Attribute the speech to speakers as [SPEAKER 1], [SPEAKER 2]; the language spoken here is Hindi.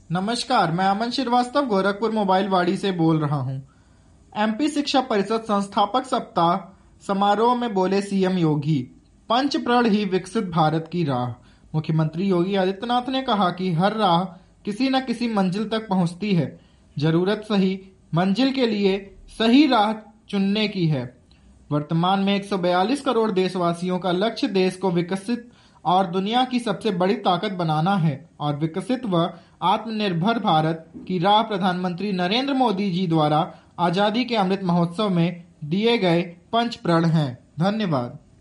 [SPEAKER 1] नमस्कार, मैं अमन श्रीवास्तव गोरखपुर मोबाइल वाड़ी से बोल रहा हूं। एमपी शिक्षा परिषद संस्थापक सप्ताह समारोह में बोले सीएम योगी, पंच प्रण ही विकसित भारत की राह। मुख्यमंत्री योगी आदित्यनाथ ने कहा कि हर राह किसी न किसी मंजिल तक पहुंचती है, जरूरत सही मंजिल के लिए सही राह चुनने की है। वर्तमान में 142 करोड़ देशवासियों का लक्ष्य देश को विकसित और दुनिया की सबसे बड़ी ताकत बनाना है और विकसित व आत्मनिर्भर भारत की राह प्रधानमंत्री नरेंद्र मोदी जी द्वारा आजादी के अमृत महोत्सव में दिए गए पंच प्रण हैं। धन्यवाद।